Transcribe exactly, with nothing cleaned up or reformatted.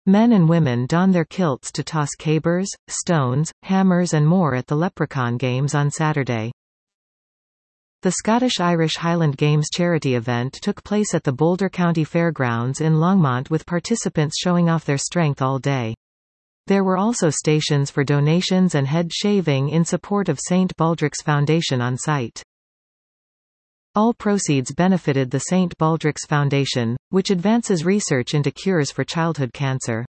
Men and women don their kilts to toss cabers, stones, hammers and more at the Leprechaun Games on Saturday. The Scottish-Irish Highland Games charity event took place at the Boulder County Fairgrounds in Longmont with participants showing off their strength all day. There were also stations for donations and head shaving in support of Saint Baldrick's Foundation on site. All proceeds benefited the Saint Baldrick's Foundation, which advances research into cures for childhood cancer.